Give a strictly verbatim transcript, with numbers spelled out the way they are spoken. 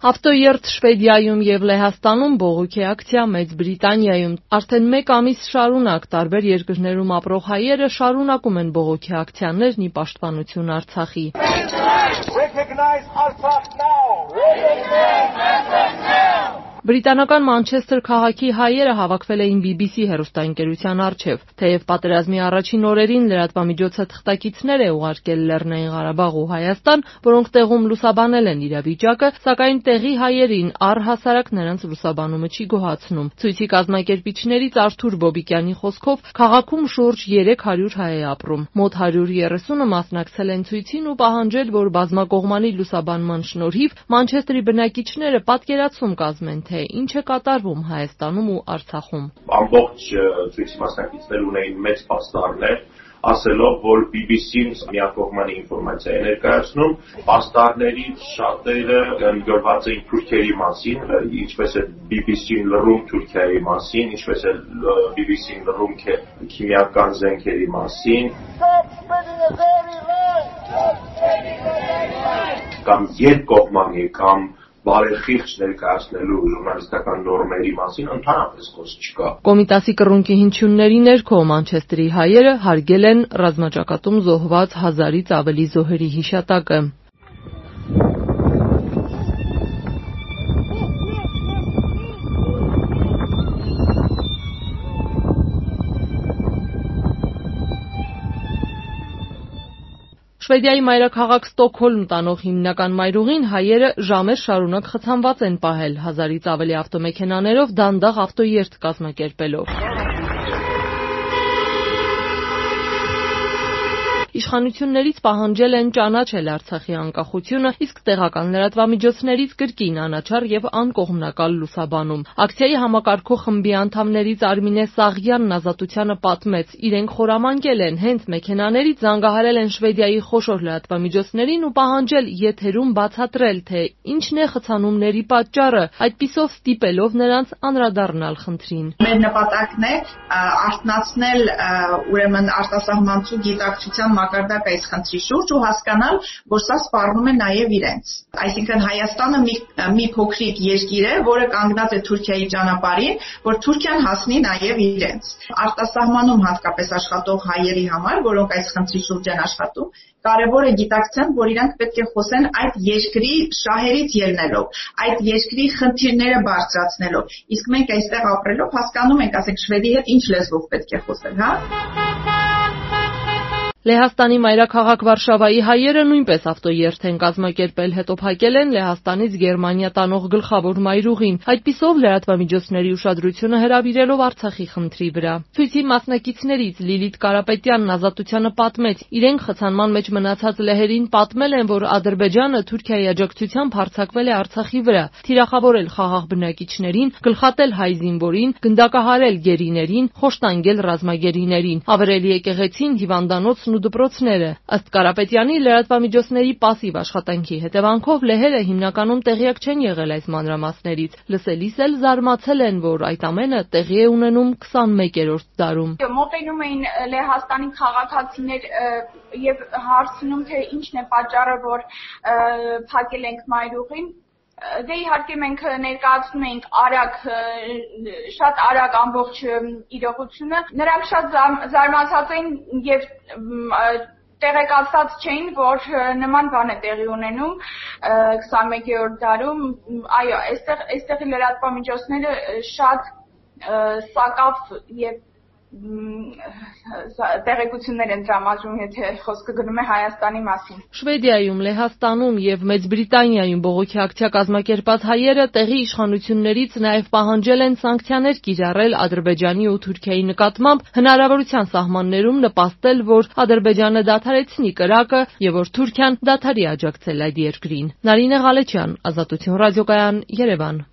Ավտոերթ Շվեդիայում եւ Լեհաստանում բողոքի ակցիա, Մեծ Բրիտանիայում արդեն մեկ ամիս շարունակ տարբեր երկրներում ապրող հայերը շարունակում են բողոքի ակցիաներն ի պաշտպանություն Արցախի։ Բրիտանական Մանչեսթեր քաղաքի հայերը հավաքվել էին բի բի սի հեռուստաընկերության առջև, թեև պատերազմի առաջին օրերին լրատվամիջոցը թղթակիցներ է ուղարկել Լեռնային Ղարաբաղ ու Հայաստան, որոնք տեղում լուսաբանել են իրավիճակը, սակայն տեղի հայերին առհասարակ նրանց լուսաբանումը չի գոհացնում։ Ցույցի կազմակերպիչներից Արթուր Բոբիկյանի խոսքով քաղաքում շուրջ երեք հարյուր հայ է ապրում։ Մոտ հարյուր երեսունը մասնակցել են ցույցին ու պահանջել, որ բազմակողմանի լուսաբանման շնորհիվ Մանչեստրի բնակիչները պատկերացում կազմեն, թե ինչ է կատարվում Հայաստանում ու Արցախում։ Ամբողջ ցույցի մասնակիցներ ունեին մեծ պաստառներ, ասելով, որ բի բի սին միակողմանի ինֆորմացիա է ներկայացնում, պաստառներից շատերը գրված էին Թուրքիայի մասին, ինչպես է բի բի սին լռում Թուրքիայի մասին, ինչպես է բի բի սին լռում քիմիական զենքերի մասին, կամ երկկողմանի կամ բարեխիղճ ներկայացնելու ժուրնալիստական նորմերի մասին ընդհանրապես խոսք չկա։ Կոմիտասի կռունկի հնչյունների ներքո Մանչեստրի հայերը հարգել են ռազմաճակատում զոհված հազարից ավելի զոհերի հիշատակը։ Շվեդիայի մայրաքաղաք Ստոկհոլմ տանող հիմնական մայրուղին հայերը ժամեր շարունակ խցանված են պահել, հազարից ավելի ավտոմեքենաներով դանդաղ ավտոերթ կազմակերպելով։ Իշխանություններից պահանջել են ճանաչել Արցախի անկախությունը, իսկ տեղական լրատվամիջոցներից կրկին անաչառ եւ անկողմնակալ լուսաբանում։ Ակցիայի համակարգող խմբի անդամներից Արմինե Սաղյանն Ազատությանը պատմեց, իրենք խորամանկել են, հենց մեքենաներից զանգահարել են Շվեդիայի խոշոր լրատվամիջոցներին ու պահանջել եթերում բացատրել, թե ինչն է խցանումների պատճառը, այդպիսով ստիպելով նրանց անդրադառնալ խնդրին։ Մեր նպատակն է արթնացնել ուրեմն արտասահմանցու գիտակցության մակարդակ այս խնդրի շուրջ ու հասկանալ, որ սա սպառնում է նաև իրենց։ Այսինքն Հայաստանը մի, մի փոքրիկ երկիր է, որը կանգնած է Թուրքիայի ճանապարհին, որ Թուրքիան հասնի նաև իրենց։ Արտասահմանում հատկապես աշխատող հայերի համար, որոնք այս խնդրի շուրջ են աշխատում, կարևոր է գիտակցեն, որ իրանք պետք է խոսեն այդ երկրի շահերից ելնելով, այդ երկրի խնդիրները բարձրացնելով։ Իսկ մենք այստեղ ապրելով հասկանում ենք, ասենք Շվեդի հետ ինչ լեզվով պետք է խոսել, հա։ Լեհաստանի մայրաքաղաք Վարշավայի հայերը նույնպես ավտոերթ են կազմակերպել, հետո փակել են Լեհաստանից Գերմանիա տանող գլխավոր մայրուղին, այդպիսով լրատվամիջոցների ուշադրությունը հրավիրելով Արցախի խնդրի վրա։ Ցույցի մասնակիցներից Լիլիթ Կարապետյանն Ազատությանը պատմեց, իրենք խցանման մեջ մնացած լեհերին պատմել են, որ Ադրբեջանը Թուրքիայի աջակցությամբ հարձակվել է Արցախի վրա, թիրախավորել խաղաղ բնակիչներին, գլխատել հայ զինվորին, գնդակահարել գերիներին, խոշտանգել ռազմագերիներին, ավերել եկեղեցին, հիվանդանոցն ու դպրոցները։ Ըստ Կարապետյանի, լրատվամիջոցների պասիվ աշխատանքի հետևանքով լեհերը հիմնականում տեղյակ չեն եղել այս մանրամասներից, լսելիս էլ զարմացել են, որ այդ ամենը տեղի է ունենում քսանմեկերորդ դարում։ Մոտենում էին Լեհաստանի քաղաքացիներ եւ հարցնում, թե ինչն է պատճառը, որ փակել ենք մայրուղին։ Դե իհարկե մենք ներկայացնում ենք արագ, շատ արագ ամբողջ իրողությունը։ Նրանք շատ զարմացած էին եւ տեղեկացած չէին, որ նման բան է տեղի ունենում քսանմեկերորդ դարում։ Այո, այստեղ այստեղի լրատվամիջոցները շատ սակավ եւ տեղեկություններ են տրամադրում, եթե խոսքը գնում է Հայաստանի մասին։ Շվեդիայում, Լեհաստանում եւ Մեծ Բրիտանիայում բողոքի ակցիա կազմակերպած հայերը տեղի իշխանություններից նաեւ պահանջել են սանկցիաներ կիրառել Ադրբեջանի ու Թուրքիայի նկատմամբ, հնարավորության սահմաններում նպաստել, որ Ադրբեջանը դադարեցնի կրակը եւ որ Թուրքիան դադարի աջակցել այդ երկրին։ Նարինե Ղալեչյան, Ազատություն ռադիոկայան, Երևան։